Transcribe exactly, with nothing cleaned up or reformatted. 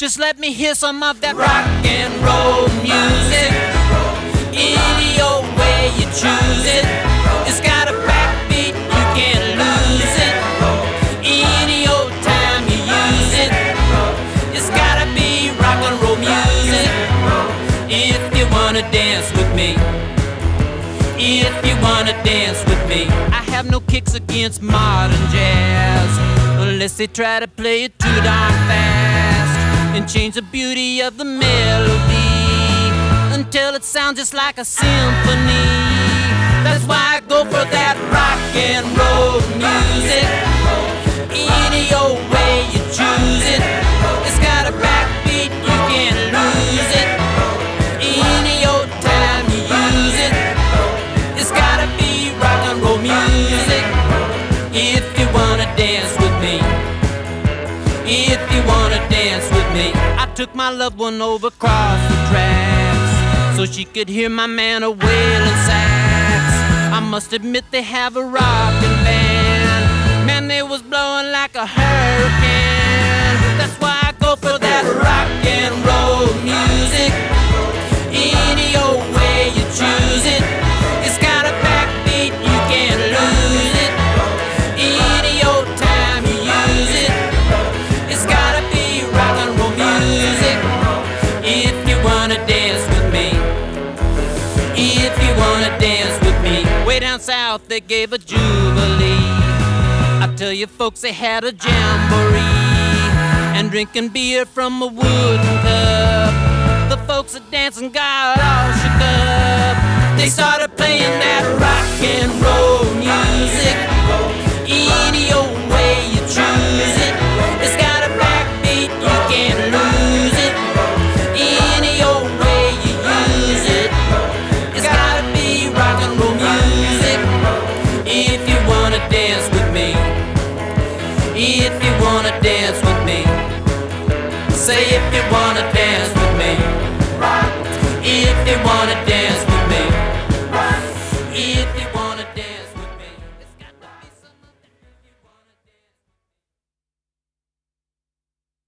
Just let me hear some of that rock and roll music. Any old way you choose it. It's got a backbeat, you can't lose it. Any old time you use it. It's gotta be rock and roll music. If you wanna dance with me. If you wanna dance with me. I have no kicks against modern jazz, unless they try to play it too darn fast and change the beauty of the melody until it sounds just like a symphony. That's why I go for that rock and roll music. Any old way you choose it. It's got a backbeat, you can't lose it. Any old time you use it. It's gotta be rock and roll music. If you wanna dance with me. If you wanna dance with me. I took my loved one over across the tracks so she could hear my man a wailing sax. I must admit they have a rockin' band. Man, they was blowing like a hurricane. That's why I go for that rock and roll music. Any old way you choose it. It's got a backbeat, you can't lose it. Any old time you use it. It's gotta be rock and roll music. If you wanna dance with me. If you wanna dance with me. Way down south they gave a jubilee. I tell you folks, they had a jamboree and drinking beer from a wooden cup. The folks at dancing got all shook up. They started playing that rock and roll music. Any old way you choose it. It's got a backbeat, you can't lose it. Any old way you use it. It's gotta be rock and roll music. If you wanna dance with me. If you wanna dance with me. Say if you wanna dance with me. If you wanna dance